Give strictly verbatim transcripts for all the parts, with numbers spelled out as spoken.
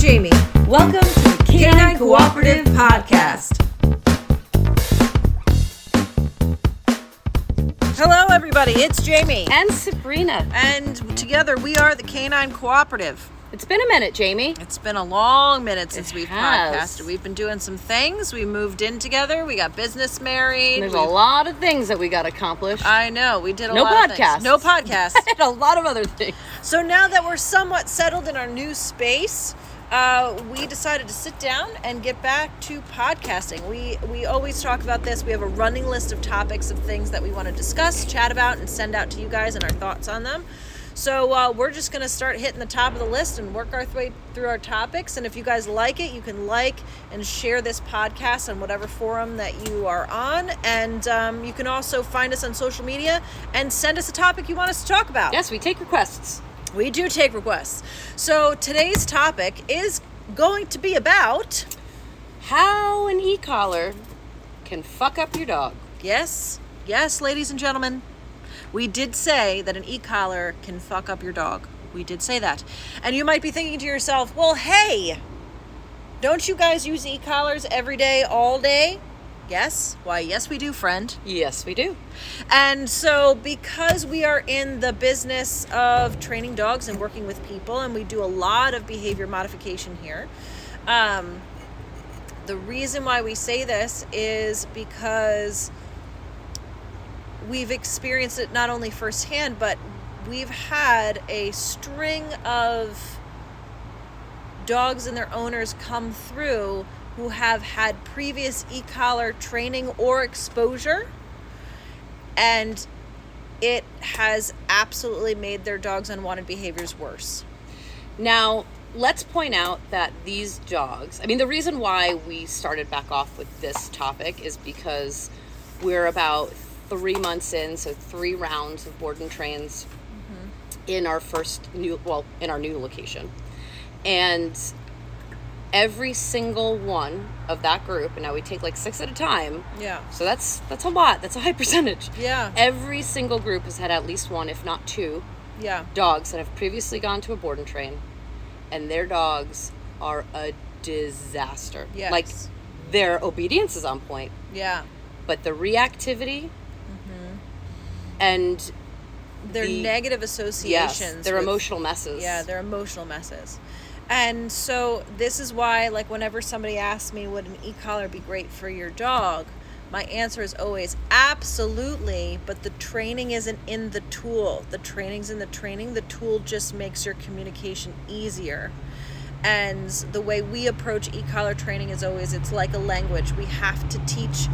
Jamie. Welcome to the Canine Cooperative Podcast. Hello, everybody. It's Jamie. And Sabrina. And together we are the Canine Cooperative. It's been a minute, Jamie. It's been a long minute since it we've has. podcasted. We've been doing some things. We moved in together. We got business married. There's We've... a lot of things that we got accomplished. I know. We did a no lot podcasts. of things. No podcasts. And a lot of other things. So now that we're somewhat settled in our new space, uh, we decided to sit down and get back to podcasting. We we always talk about this. We have a running list of topics of things that we want to discuss, chat about, and send out to you guys and our thoughts on them. So uh, we're just going to start hitting the top of the list and work our way through our topics. And if you guys like it, you can like and share this podcast on whatever forum that you are on. And um, you can also find us on social media and send us a topic you want us to talk about. Yes, we take requests. We do take requests. So today's topic is going to be about... how an e-collar can fuck up your dog. Yes, yes, ladies and gentlemen. We did say that an e-collar can fuck up your dog. We did say that. And you might be thinking to yourself, well, hey, don't you guys use e-collars every day, all day? Yes. Why, yes, we do, friend. Yes, we do. And so because we are in the business of training dogs and working with people, and we do a lot of behavior modification here, um, the reason why we say this is because we've experienced it not only firsthand, but we've had a string of dogs and their owners come through who have had previous e-collar training or exposure, and it has absolutely made their dogs' unwanted behaviors worse. Now, let's point out that these dogs, I mean, the reason why we started back off with this topic is because we're about three months in, so three rounds of board and trains mm-hmm. in our first new, well, in our new location. And every single one of that group, and now we take like six at a time. Yeah. So that's that's a lot. That's a high percentage. Yeah. Every single group has had at least one, if not two, yeah. dogs that have previously gone to a board and train, and their dogs are a disaster. Yes. Like, their obedience is on point. Yeah. But the reactivity mm-hmm. and their the, negative associations. Yes, their with, emotional messes. Yeah, they're emotional messes. And so this is why, like, whenever somebody asks me, would an e-collar be great for your dog? My answer is always absolutely, but the training isn't in the tool. The training's in the training. The tool just makes your communication easier. And the way we approach e-collar training is always, it's like a language. We have to teach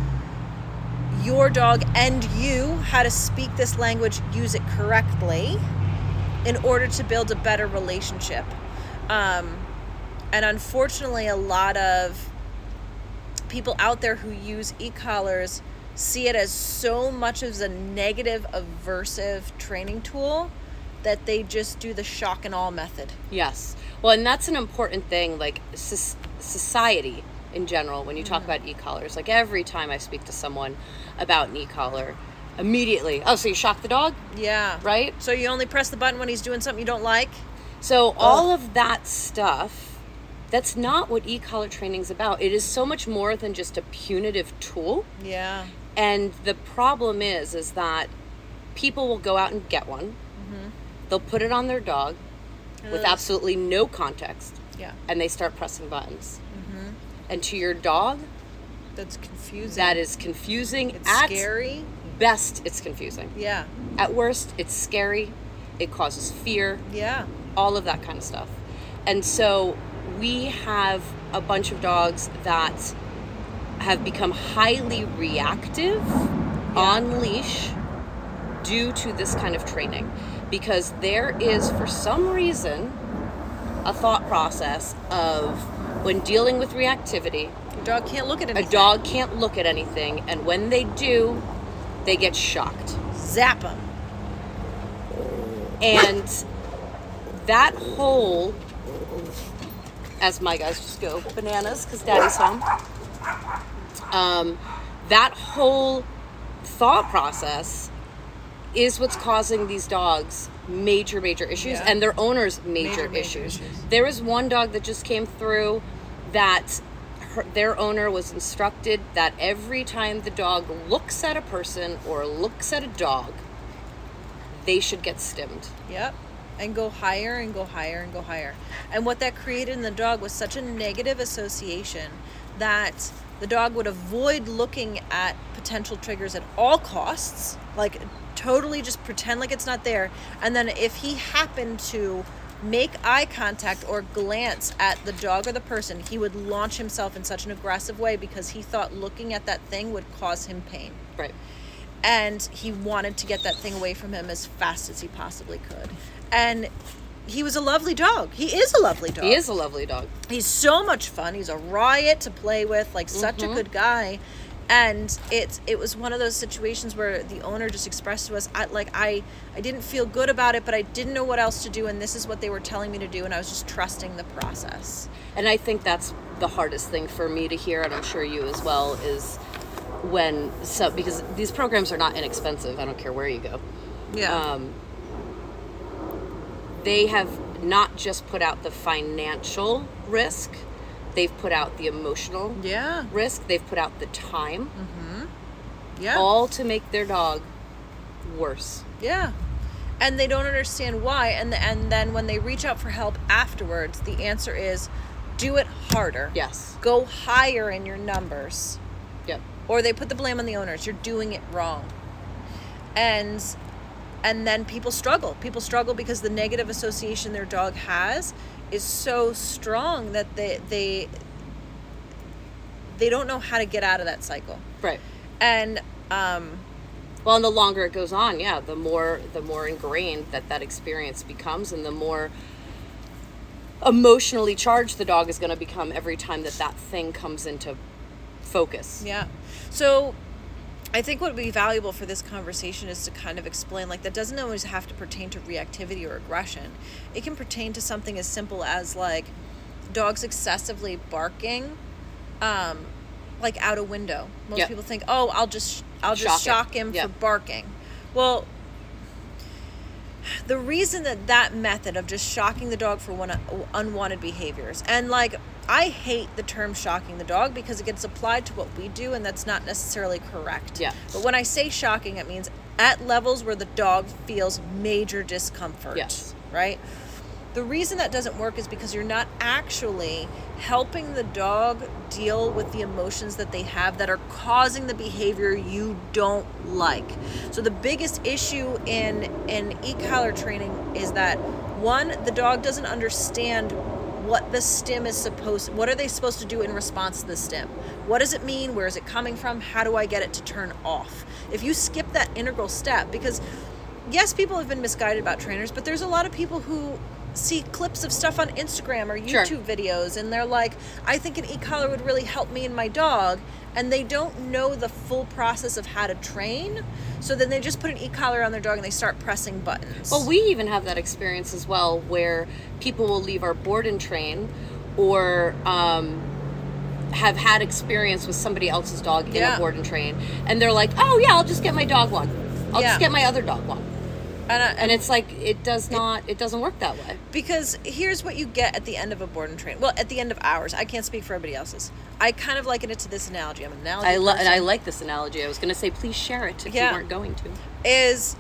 your dog and you how to speak this language, use it correctly in order to build a better relationship. Um, and unfortunately, a lot of people out there who use e-collars see it as so much as a negative, aversive training tool that they just do the shock and awe method. Yes. Well, and that's an important thing, like society in general, when you talk mm-hmm. about e-collars. Like, every time I speak to someone about an e-collar, immediately, oh, so you shock the dog? Yeah. Right? So you only press the button when he's doing something you don't like? So all Ugh. of that stuff, that's not what e-collar training's about. It is so much more than just a punitive tool. Yeah. And the problem is, is that people will go out and get one. Mm-hmm. They'll put it on their dog Ugh. with absolutely no context. Yeah. And they start pressing buttons. Mm-hmm. And to your dog, that's confusing. That is confusing. It's At scary. Best, it's confusing. Yeah. At worst, it's scary. It causes fear. Yeah. All of that kind of stuff. And so we have a bunch of dogs that have become highly reactive yeah. on leash due to this kind of training, because there is, for some reason, a thought process of, when dealing with reactivity, a dog can't look at anything. A dog can't look at anything, and when they do, they get shocked. Zap them. And that whole, as my guys just go bananas because daddy's home, um, that whole thought process is what's causing these dogs major, major issues, Yeah. and their owners major, Major, major issues. issues. There was one dog that just came through that her, their owner was instructed that every time the dog looks at a person or looks at a dog, they should get stimmed. Yep. And go higher and go higher and go higher. And what that created in the dog was such a negative association that the dog would avoid looking at potential triggers at all costs, like totally just pretend like it's not there. And then if he happened to make eye contact or glance at the dog or the person, he would launch himself in such an aggressive way because he thought looking at that thing would cause him pain. Right. And he wanted to get that thing away from him as fast as he possibly could. And he was a lovely dog. He is a lovely dog. He is a lovely dog. He's so much fun. He's a riot to play with, like such Mm-hmm. a good guy. And it it was one of those situations where the owner just expressed to us, I, like, I, I didn't feel good about it, but I didn't know what else to do, and this is what they were telling me to do, and I was just trusting the process. And I think that's the hardest thing for me to hear, and I'm sure you as well, is when, so because these programs are not inexpensive, I don't care where you go. Yeah. Um, they have not just put out the financial risk, they've put out the emotional yeah. risk, they've put out the time, Yeah. all to make their dog worse. Yeah. And they don't understand why. And, and then when they reach out for help afterwards, the answer is do it harder. Yes. Go higher in your numbers. Yep. Or they put the blame on the owners. You're doing it wrong. And and then people struggle. People struggle because the negative association their dog has is so strong that they they they don't know how to get out of that cycle. Right. And um Well, and the longer it goes on, yeah, the more the more ingrained that that experience becomes, and the more emotionally charged the dog is going to become every time that that thing comes into focus. yeah. So I think what would be valuable for this conversation is to kind of explain, like, that doesn't always have to pertain to reactivity or aggression. It can pertain to something as simple as, like, dogs excessively barking, um, like out a window. Most Yep. people think, oh, I'll just I'll just Shock shock, it. him Yep. for barking. Well, the reason that that method of just shocking the dog for one unwanted behaviors, and like, I hate the term shocking the dog because it gets applied to what we do, and that's not necessarily correct. Yeah. But when I say shocking, it means at levels where the dog feels major discomfort. Yes. Right? The reason that doesn't work is because you're not actually helping the dog deal with the emotions that they have that are causing the behavior you don't like. So the biggest issue in in e-collar training is that, one, the dog doesn't understand what the stim is supposed what are they supposed to do in response to the stim. What does it mean? Where is it coming from? How do I get it to turn off? If you skip that integral step, because yes, people have been misguided about trainers, but there's a lot of people who see clips of stuff on Instagram or YouTube Sure. videos, and they're like, I think an e-collar would really help me and my dog, and they don't know the full process of how to train, so then they just put an e-collar on their dog and they start pressing buttons. Well, we even have that experience as well, where people will leave our board and train, or um, have had experience with somebody else's dog in Yeah. a board and train, and they're like, oh yeah, I'll just get my dog one. I'll Yeah. just get my other dog one. and, I, And it's like, it does not, it doesn't work that way. Because here's what you get at the end of a board and train. Well, at the end of ours. I can't speak for everybody else's. I kind of liken it to this analogy. I'm an analogy I lo- person. and I like this analogy. I was going to say, please share it if Yeah. you weren't going to. Is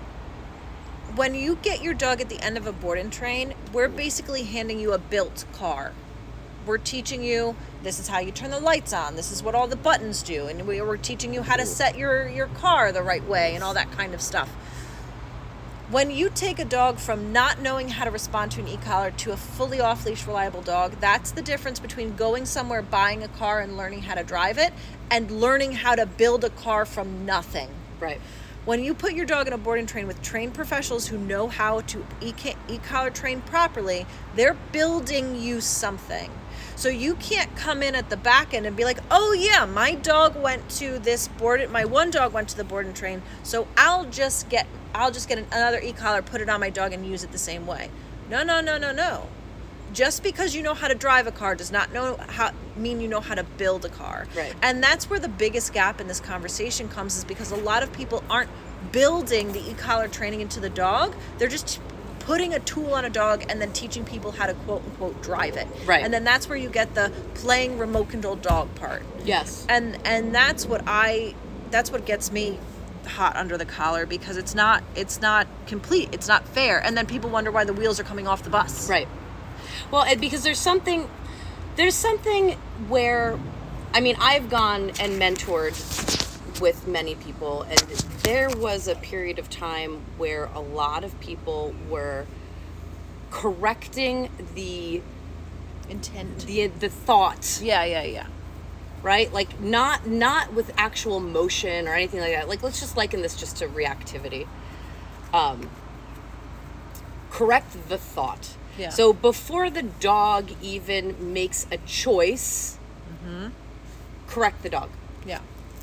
when you get your dog at the end of a board and train, we're basically handing you a built car. We're teaching you, this is how you turn the lights on, this is what all the buttons do, and we, we're teaching you how to set your, your car the right way and all that kind of stuff. When you take a dog from not knowing how to respond to an e-collar to a fully off-leash reliable dog, that's the difference between going somewhere, buying a car and learning how to drive it, and learning how to build a car from nothing. Right. When you put your dog in a board and train with trained professionals who know how to e- e-collar train properly, they're building you something. So you can't come in at the back end and be like, oh yeah, my dog went to this board, my one dog went to the board and train, so I'll just get I'll just get another e-collar, put it on my dog and use it the same way. No, no, no, no, no. Just because you know how to drive a car does not know how mean you know how to build a car. Right. And that's where the biggest gap in this conversation comes, is because a lot of people aren't building the e-collar training into the dog. They're just putting a tool on a dog and then teaching people how to quote unquote drive it. Right. And then that's where you get the playing remote controlled dog part. Yes. And and that's what I that's what gets me hot under the collar, because it's not it's not complete. It's not fair. And then people wonder why the wheels are coming off the bus. Right. Well, and because there's something there's something where, I mean, I've gone and mentored with many people, and there was a period of time where a lot of people were correcting the Intent. the the thought, Yeah, yeah, yeah. right? Like not not with actual motion or anything like that. Like, let's just liken this just to reactivity. Um, correct the thought. Yeah. So before the dog even makes a choice, Mm-hmm. correct the dog. Yeah.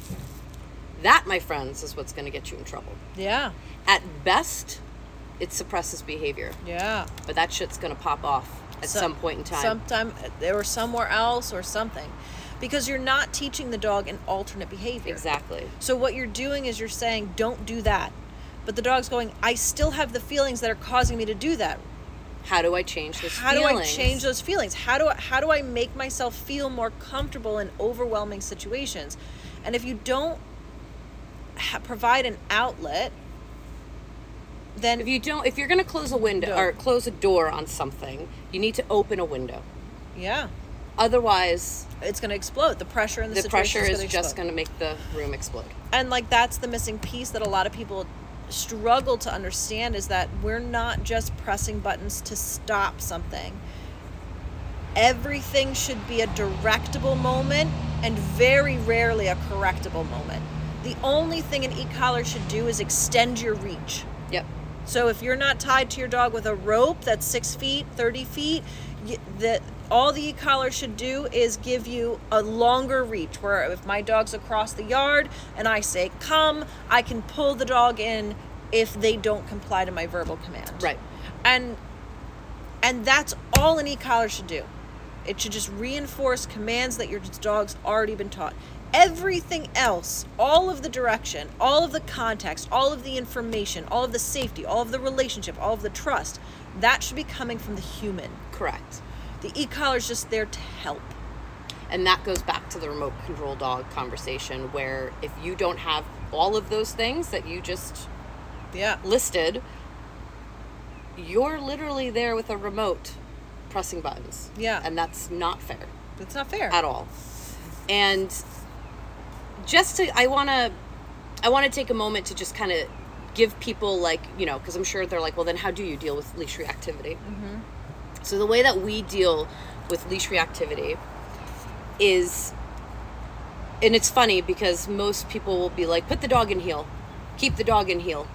That, my friends, is what's going to get you in trouble. Yeah. At best, it suppresses behavior, Yeah. but that shit's going to pop off at So- some point in time. Sometime or somewhere else or something. Because you're not teaching the dog an alternate behavior. Exactly. So what you're doing is you're saying, don't do that. But the dog's going, I still have the feelings that are causing me to do that. How do I change those How feelings? do I change those feelings? How do I, how do I make myself feel more comfortable in overwhelming situations? And if you don't ha- provide an outlet, then If you don't, if you're going to close a window No. or close a door on something, you need to open a window. yeah, Otherwise, it's going to explode. The pressure in the, the pressure situation is gonna just explode. going to make the room explode. And like that's the missing piece that a lot of people struggle to understand, is that we're not just pressing buttons to stop something. Everything should be a directable moment and very rarely a correctable moment. The only thing an e-collar should do is extend your reach. Yep. So if you're not tied to your dog with a rope that's six feet, thirty feet, y- the, all the e-collar should do is give you a longer reach, where if my dog's across the yard and I say, come, I can pull the dog in if they don't comply to my verbal command. Right. And and that's all an e-collar should do. It should just reinforce commands that your dog's already been taught. Everything else, all of the direction, all of the context, all of the information, all of the safety, all of the relationship, all of the trust, that should be coming from the human. Correct. The e-collar is just there to help. And that goes back to the remote control dog conversation, where if you don't have all of those things that you just Yeah. listed, you're literally there with a remote pressing buttons. Yeah. And that's not fair That's not fair. at all. And just to, I want to, I want to take a moment to just kind of give people, like, you know, because I'm sure they're like, well, then how do you deal with leash reactivity? Mm-hmm. So the way that we deal with leash reactivity is, and it's funny because most people will be like, put the dog in heel, keep the dog in heel.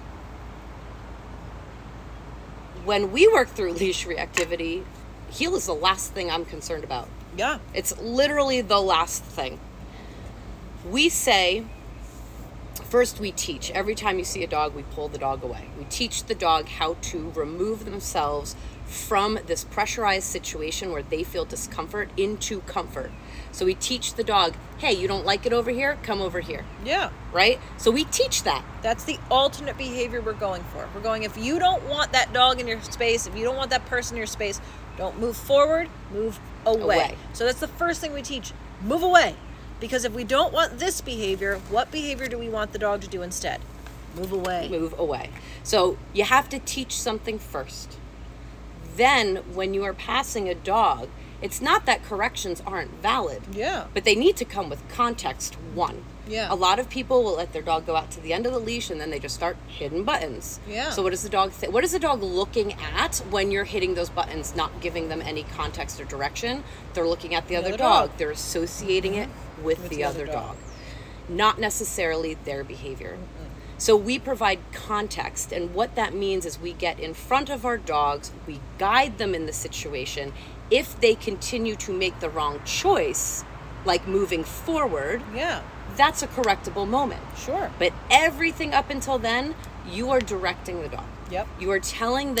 When we work through leash reactivity, heel is the last thing I'm concerned about. Yeah. It's literally the last thing. We say, first we teach. Every time you see a dog, we pull the dog away. We teach the dog how to remove themselves from this pressurized situation where they feel discomfort into comfort. So we teach the dog, hey, you don't like it over here? Come over here, Yeah. right? So we teach that. That's the alternate behavior we're going for. We're going, if you don't want that dog in your space, if you don't want that person in your space, don't move forward, move away. Away. So that's the first thing we teach. Move away. Because if we don't want this behavior, what behavior do we want the dog to do instead? Move away. Move away. So you have to teach something first. Then when you are passing a dog, it's not that corrections aren't valid, Yeah. but they need to come with context, one. Yeah. A lot of people will let their dog go out to the end of the leash and then they just start hitting buttons. Yeah. So what does the dog th- what is the dog looking at when you're hitting those buttons, not giving them any context or direction? They're looking at the, other, other dog. dog. They're associating it with, With the, the other other dog. dog. Not necessarily their behavior. So we provide context, and what that means is we get in front of our dogs, we guide them in the situation. If they continue to make the wrong choice, like moving forward, Yeah. that's a correctable moment. Sure. But everything up until then, you are directing the dog. Yep. You are telling them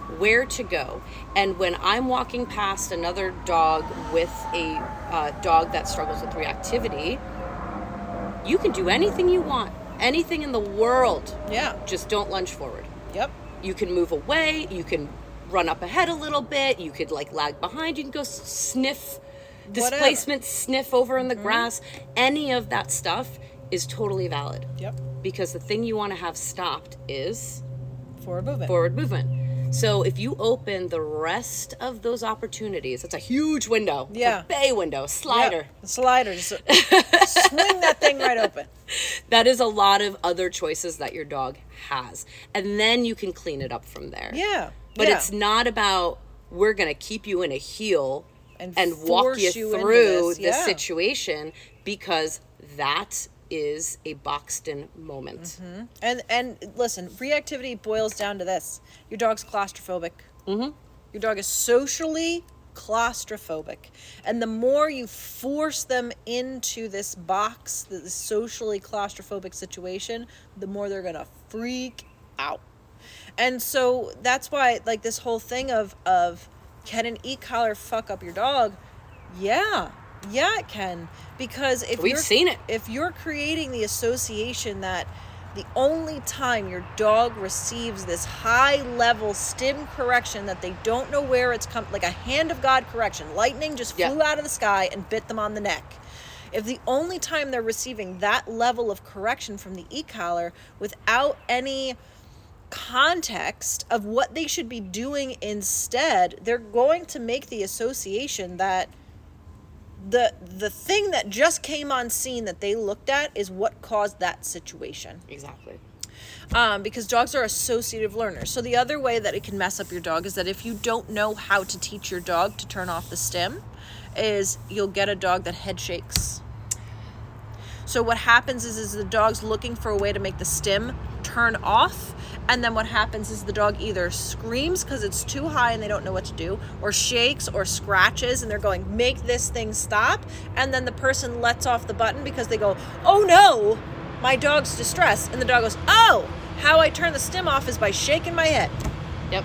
where to go. And when I'm walking past another dog with a uh, dog that struggles with reactivity, you can do anything you want, anything in the world. Yeah. Just don't lunge forward. Yep. You can move away. You can run up ahead a little bit. You could like lag behind. You can go sniff displacement, Whatever. sniff over in the mm-hmm. grass. Any of that stuff is totally valid. Yep. Because the thing you want to have stopped is forward movement. Forward movement. So if you open the rest of those opportunities, it's a huge window. Yeah. It's a bay window, a slider. Yep. A slider. Just swing that thing right open. That is a lot of other choices that your dog has. And then you can clean it up from there. Yeah. But yeah. it's not about we're going to keep you in a heel and, and walk you, you through this. the Yeah. situation, because that is a boxed in moment. Mm-hmm. And and listen, reactivity boils down to this. Your dog's claustrophobic. Mm-hmm. Your dog is socially claustrophobic. And the more you force them into this box, this socially claustrophobic situation, the more they're going to freak out. And so that's why, like, this whole thing of, of can an e-collar fuck up your dog? Yeah. Yeah, it can. Because if We've you're, seen it. if you're creating the association that the only time your dog receives this high-level stim correction that they don't know where it's come, like a hand of God correction, lightning just flew yeah. out of the sky and bit them on the neck. If the only time they're receiving that level of correction from the e-collar without any context of what they should be doing instead, they're going to make the association that the the thing that just came on scene that they looked at is what caused that situation. Exactly. Um, because dogs are associative learners. So the other way that it can mess up your dog is that if you don't know how to teach your dog to turn off the stim, is you'll get a dog that head shakes. So what happens is, is the dog's looking for a way to make the stim turn off. And then what happens is the dog either screams because it's too high and they don't know what to do, or shakes or scratches and they're going, make this thing stop. And then the person lets off the button because they go, oh no, my dog's distressed. And the dog goes, oh, how I turn the stim off is by shaking my head. Yep.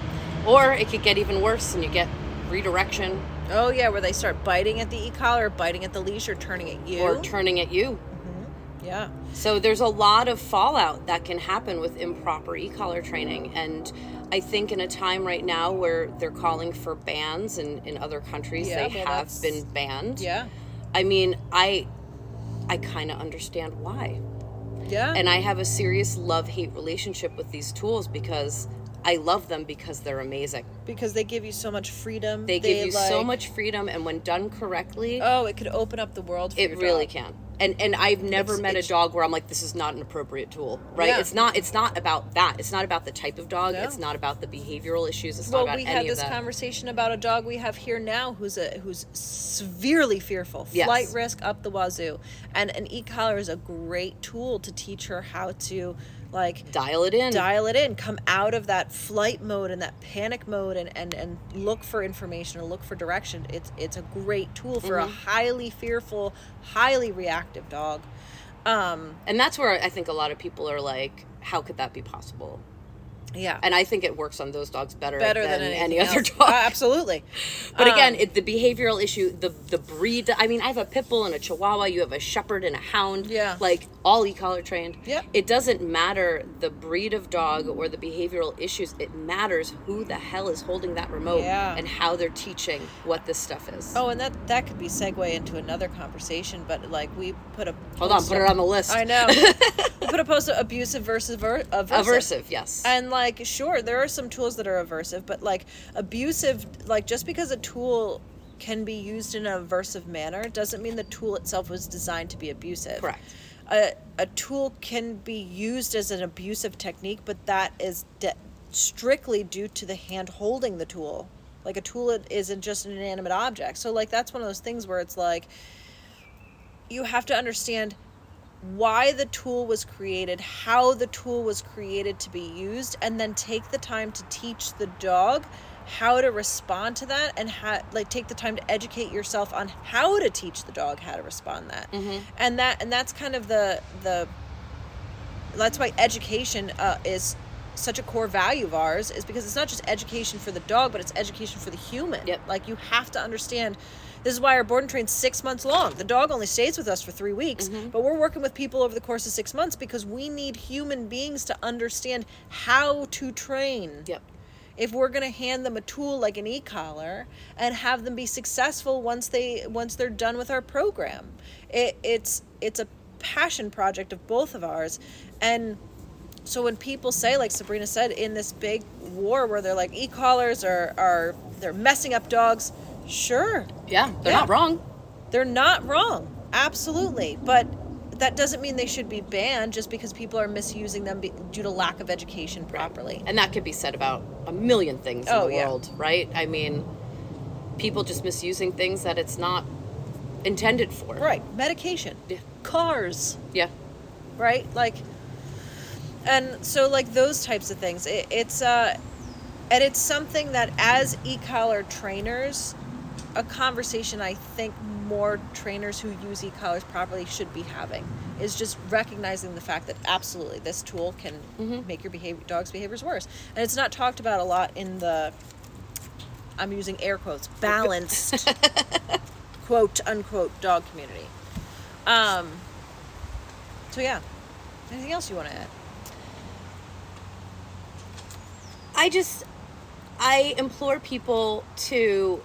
Or it could get even worse and you get redirection. Oh yeah, where they start biting at the e-collar, or biting at the leash, or turning at you. Or turning at you. Yeah. So there's a lot of fallout that can happen with improper e-collar training. And I think in a time right now where they're calling for bans, and in other countries yeah, they well, have that's... been banned. Yeah. I mean, I I kind of understand why. Yeah. And I have a serious love-hate relationship with these tools because I love them because they're amazing. Because they give you so much freedom. They, they give you like... so much freedom, and when done correctly... Oh, it could open up the world for It your really dog. can. And and I've never It's- met it's- a dog where I'm like, this is not an appropriate tool, right? Yeah. It's not It's not about that. It's not about the type of dog. No. It's not about the behavioral issues. It's Well, not about we any had of this that. conversation about a dog we have here now who's a who's severely fearful, Yes. flight risk up the wazoo, and an e-collar is a great tool to teach her how to like Dial it in. dial it in, come out of that flight mode and that panic mode, and, and, and look for information or look for direction. It's it's a great tool for Mm-hmm. a highly fearful, highly reactive dog. Um, And that's where I think a lot of people are like, how could that be possible? yeah. And I think it works on those dogs better, Better than, than any anything other else. dog. Uh, absolutely. But again, Um, it, the behavioral issue, the the breed. I mean, I have a pit bull and a chihuahua. You have a shepherd and a hound. Yeah. Like all e-collar trained. Yep. It doesn't matter the breed of dog or the behavioral issues. It matters who the hell is holding that remote Yeah. and how they're teaching what this stuff is. Oh, and that that could be segue into another conversation, but like we put a Hold on, post put up- it on the list. I know. We put a post of abusive versus ver- aversive. Aversive, yes. And like, sure, there are some tools that are aversive, but like abusive, like just because a tool can be used in an aversive manner doesn't mean the tool itself was designed to be abusive. Correct. A, a tool can be used as an abusive technique, but that is de- strictly due to the hand holding the tool. Like a tool isn't just an inanimate object. So like that's one of those things where it's like you have to understand why the tool was created, how the tool was created to be used, and then take the time to teach the dog how to respond to that, and how, like, take the time to educate yourself on how to teach the dog how to respond to that. Mm-hmm. And that and that's kind of the the that's why education uh, is such a core value of ours is because it's not just education for the dog, but it's education for the human. Yep. Like, you have to understand, this is why our board and train's six months long. The dog only stays with us for three weeks, mm-hmm. but we're working with people over the course of six months because we need human beings to understand how to train. Yep. If we're going to hand them a tool like an e-collar and have them be successful once they once they're done with our program, it, it's it's a passion project of both of ours. And so when people say, like Sabrina said, in this big war where they're like, e-collars are are they're messing up dogs, sure, yeah, they're yeah. not wrong. They're not wrong, absolutely, but that doesn't mean they should be banned just because people are misusing them be- due to lack of education properly. And that could be said about a million things in oh, the yeah. world, right? I mean, people just misusing things that it's not intended for. Right. Medication. Yeah. Cars. Yeah. Right? Like, and so, like, those types of things. It, it's, uh, and it's something that as e-collar trainers, a conversation I think more trainers who use e-collars properly should be having is just recognizing the fact that absolutely this tool can mm-hmm. make your behavior, dog's behaviors worse. And it's not talked about a lot in the, I'm using air quotes, balanced quote unquote dog community. Um, so yeah, anything else you want to add? I just, I implore people to,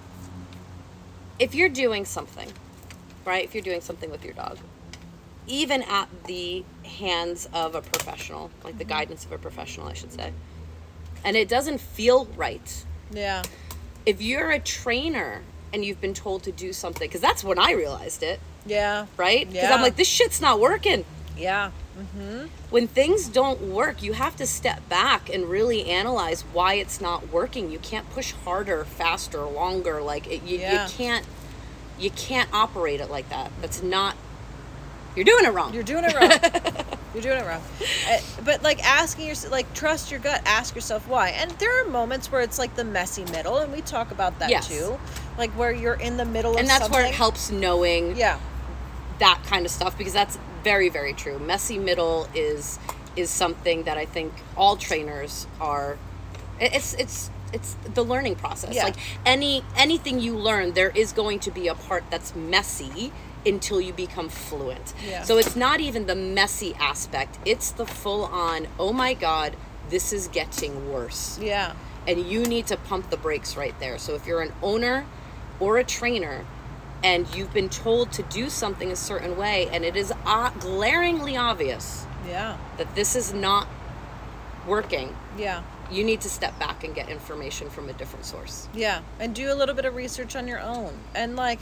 if you're doing something, right, if you're doing something with your dog, even at the hands of a professional, like the guidance of a professional, I should say, and it doesn't feel right. Yeah. If you're a trainer and you've been told to do something, because that's when I realized it. Yeah. Right? Because Yeah. I'm like, this shit's not working. Yeah. Mm-hmm. When things don't work, you have to step back and really analyze why it's not working. You can't push harder, faster, longer. Like it, you, Yeah. you can't, you can't operate it like that. That's not. You're doing it wrong. You're doing it wrong. You're doing it wrong. Uh, but like asking yourself, like trust your gut. Ask yourself why. And there are moments where it's like the messy middle, and we talk about that Yes. too. Like where you're in the middle of and that's something. where it helps knowing Yeah. that kind of stuff, because that's very, very true. Messy middle is is something that I think all trainers are. It's it's it's the learning process. Yeah. Like any anything you learn, there is going to be a part that's messy until you become fluent. Yeah. So it's not even the messy aspect. It's the full on, oh my God, this is getting worse. Yeah. And you need to pump the brakes right there. So if you're an owner or a trainer and you've been told to do something a certain way and it is uh, glaringly obvious Yeah. that this is not working, Yeah. you need to step back and get information from a different source. Yeah. And do a little bit of research on your own. And like,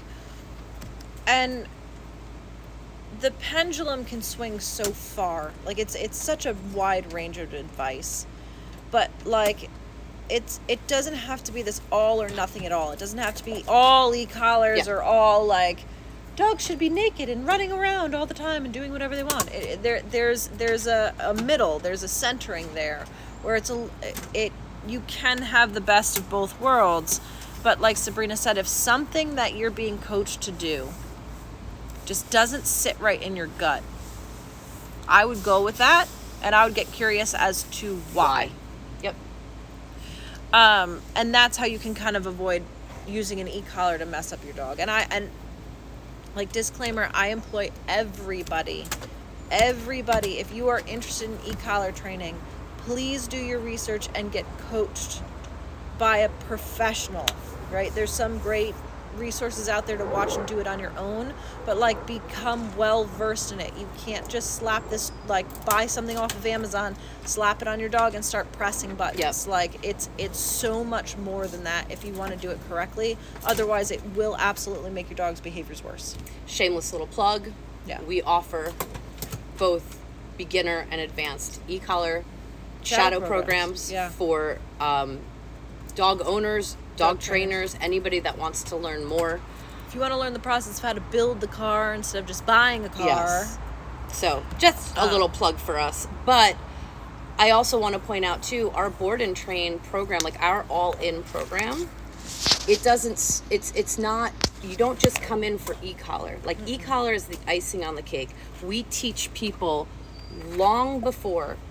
and the pendulum can swing so far. Like it's it's such a wide range of advice. But like it's it doesn't have to be this all or nothing at all. It doesn't have to be all e-collars Yeah. or all like dogs should be naked and running around all the time and doing whatever they want. It, it- there there's there's a, a middle, there's a centering there where it's a it you can have the best of both worlds. But like Sabrina said, if something that you're being coached to do just doesn't sit right in your gut, I would go with that, and I would get curious as to why. Yep. Um, and that's how you can kind of avoid using an e-collar to mess up your dog. And I and like disclaimer, I employ everybody, everybody. If you are interested in e-collar training, please do your research and get coached by a professional. Right? There's some great resources out there to watch and do it on your own, but like become well versed in it. You can't just slap this, like buy something off of Amazon, slap it on your dog and start pressing buttons. Yep. Like it's it's so much more than that if you want to do it correctly. Otherwise it will absolutely make your dog's behaviors worse. Shameless little plug. Yeah. We offer both beginner and advanced e-collar Shadow shadow, programs. programs, Yeah. for um, dog owners, dog, Dog trainers, anybody that wants to learn more. If you want to learn the process of how to build the car instead of just buying a car. Yes. So just a Um, little plug for us. But I also want to point out too, our board and train program, like our all-in program, it doesn't, s- it's it's not, you don't just come in for e-collar. Like Mm-hmm. e-collar is the icing on the cake. We teach people long before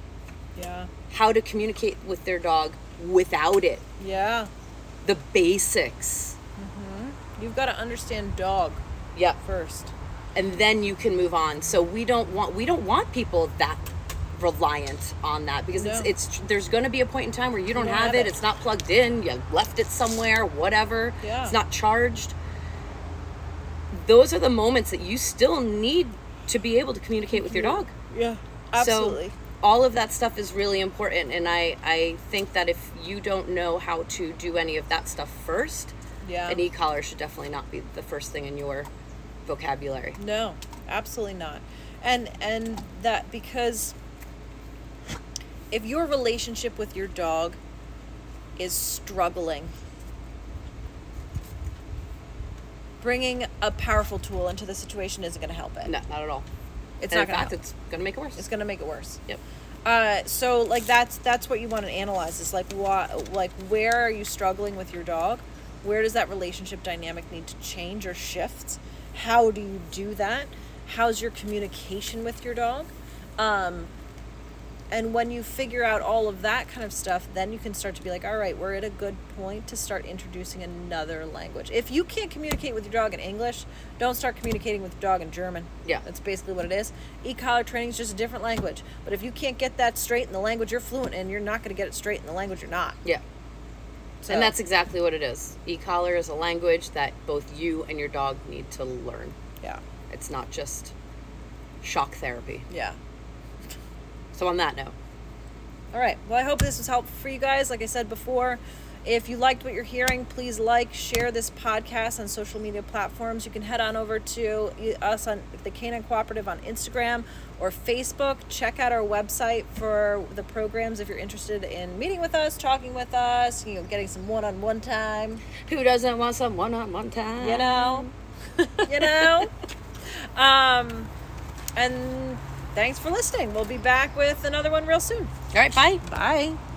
Yeah. How to communicate with their dog without it. Yeah. The basics. Mm-hmm. You've got to understand dog. Yep. First. And then you can move on. So we don't want we don't want people that reliant on that, because No. it's it's there's going to be a point in time where you don't, don't have, have it. it. It's not plugged in. You left it somewhere. Whatever. Yeah. It's not charged. Those are the moments that you still need to be able to communicate with your dog. Yeah. Absolutely. So all of that stuff is really important, and I I think that if you don't know how to do any of that stuff first, yeah. an e-collar should definitely not be the first thing in your vocabulary. No, absolutely not. And and that because if your relationship with your dog is struggling, bringing a powerful tool into the situation isn't going to help it. No, not at all. It's and not in going to fact, help. it's going to make it worse. It's going to make it worse. Yep. Uh, so like that's that's what you want to analyze is like what like where are you struggling with your dog? Where does that relationship dynamic need to change or shift? How do you do that? How's your communication with your dog? Um, and when you figure out all of that kind of stuff, then you can start to be like, all right, we're at a good point to start introducing another language. If you can't communicate with your dog in English, don't start communicating with your dog in German. Yeah. That's basically what it is. E-collar training is just a different language. But if you can't get that straight in the language you're fluent in, you're not going to get it straight in the language you're not. Yeah. So, And that's exactly what it is. E-collar is a language that both you and your dog need to learn. yeah. It's not just shock therapy. Yeah. So on that note, All right. Well, I hope this was helpful for you guys. Like I said before, if you liked what you're hearing, please like, share this podcast on social media platforms. You can head on over to us on the Canine Cooperative on Instagram or Facebook. Check out our website for the programs if you're interested in meeting with us, talking with us, you know, getting some one-on-one time. who doesn't want some one-on-one time? You know, you know. Um, and thanks for listening. We'll be back with another one real soon. All right, bye. Bye.